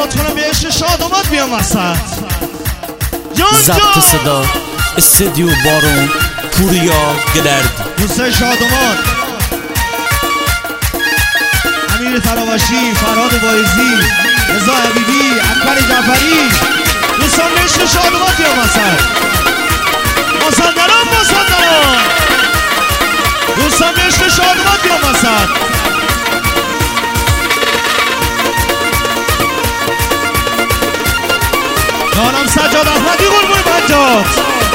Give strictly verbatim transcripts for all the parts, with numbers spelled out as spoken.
التفات کنم به عشق شادمات بیام وسط. جان ضبط صدا استودیو بارون پوریا گلرد. دوستای شادمات امیر تراوشی، فرهاد بایزی، رضا حبیبی، اکبر جعفری، دوستان به عشق شادمات بیام وسط. مازندران مازندران دوستان به عشق شادمات بیام وسط. جانم سجاد احمدی قربون بنجات.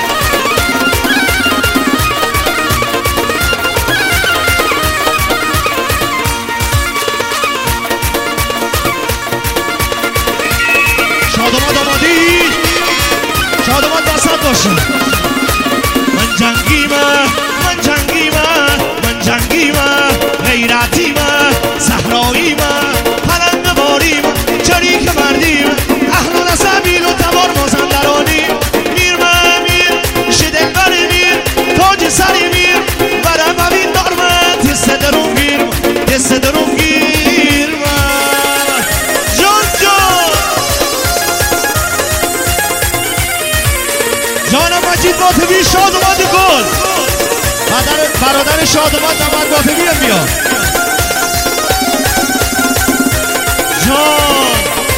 شادمات آمادی؟ شادمات وسط باشه. من جنگیمه من جنگیمه من جنگیمه غیرتیمه صحراییمه پلنگ باریمه چریک مردیمه اهل و نسبین و تبار مازندرانیم. میر من میر شدلبر میر تاج سری میر برم ببین دارمه دست درون گیر دست درون گیر من جان جان جانم مجید باطبی شادمات گل برادر شادمات نمد باطبی هم بیا. جان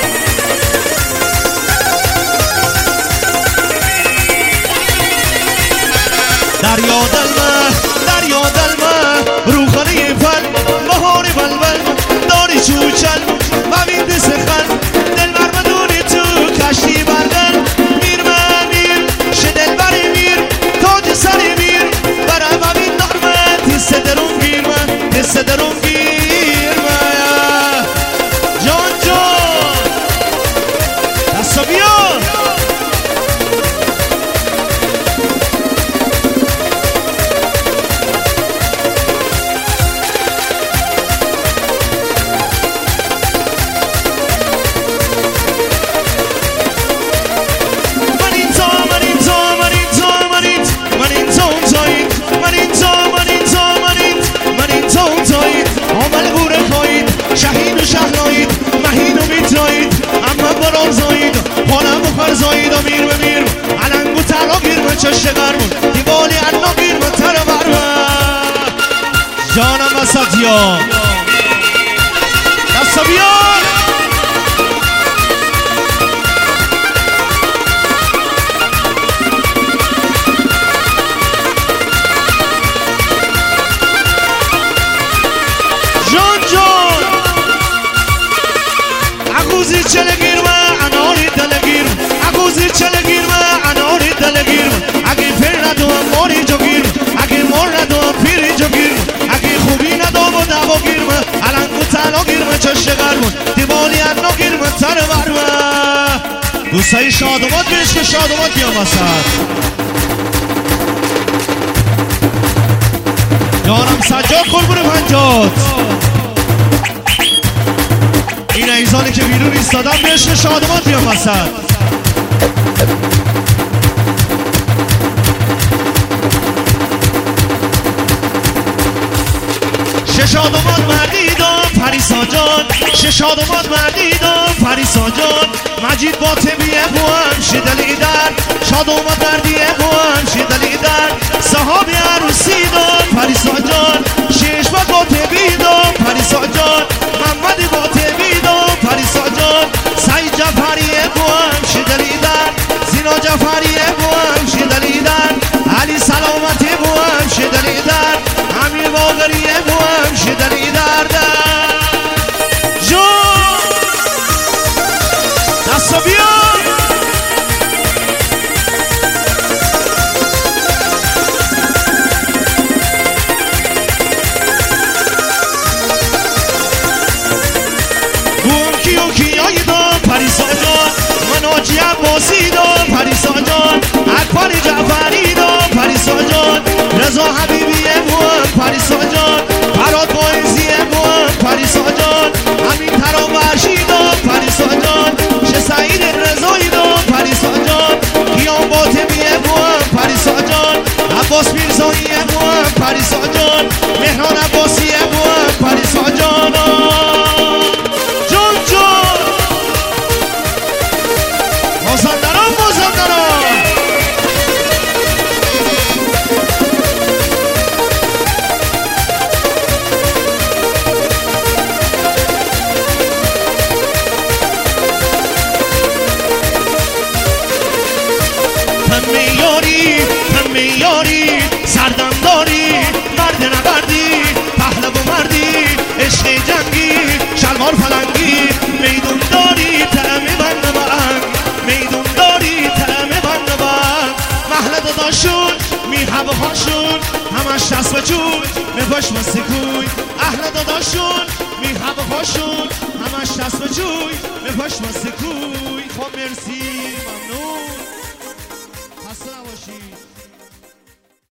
دریا دلمه دریا دلمه روخانه پل بهار بلبل داری چوچل ببین دست خل دل برمدونی تو کشتی بردن. میر من میر شدلبر میر تاج سری میر برم ببین دارمه دست درون گیر من دست درون گیر من جان جان دستا بیا. زاید و میر و میر علنگ و تلا گیر و چشت قرمون دیوالی عنا گیر و تر برمه جانم وسط یا دستا بیار. جان جان عگوزی چله گیر و اناری دلگیر عگوزی چله گیر و اناری دلگیر اگه پیر ندوم ماری جو گیر اگه مار ندوم پیری جو گیر اگه خوبی ندوم و دوا گیر علنگ و تلا گیر و چشت قرمون دیوالی انا گیر و تر برمه. دوستای شادمات به عشق شادمات بیام وسط. جانم سجاد قربون پنجات این ایزانی که بیرون ایستادم به عشق شادمات بیام وسط. ششادمات مردیدم پریسا جان ششادمات مردیدم پریسا جان مجید باطبیه بوام شدلی در شادمات مردیه بوام شدلی در صحابی عروسی دم پریسا جان شش با باطبی دم پریسا جان محمدی باطبی دم پریسا جان سعید جعفریه بوام شدلی در زینا جعفریه بوام شدلی در علی سلامتی بوام شدلی در امیر باقریه بوام شدلی در در جان دستا بیا. بوم کیو کیایی دام پریسا جان من آجی عباسی دام پریسا جان اکبر جعفری دام پریسا جان رضا حبیبیه بوام پریسا جان فرهاد بایزی می هواهاشون همش دست به جون میپاش مسکوی اهل داداشون می هواهاشون همش دست به جوی میپاش مسکوی. خب مرسی ممنون.